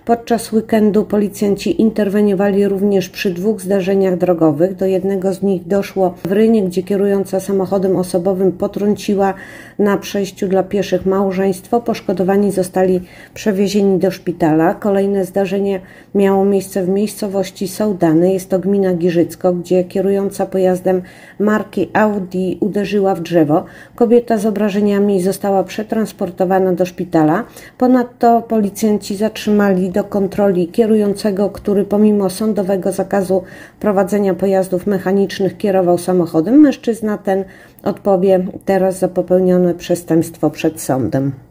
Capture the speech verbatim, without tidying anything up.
Podczas weekendu policjanci interweniowali również przy dwóch zdarzeniach drogowych. Do jednego z nich doszło w Rynie, gdzie kierująca samochodem osobowym potrąciła na przejściu dla pieszych małżeństwo. Poszkodowani zostali przewiezieni do szpitala. Kolejne zdarzenie miało miejsce w miejscowości Sołdany. Jest to gmina Giżycko, gdzie kierująca pojazdem marki Audi uderzyła w drzewo. Kobieta z obrażeniami została przetransportowana do szpitala. Ponadto policjanci zatrzymali do kontroli kierującego, który pomimo sądowego zakazu prowadzenia pojazdów mechanicznych kierował samochodem. Mężczyzna ten odpowie teraz za popełnione przestępstwo przed sądem.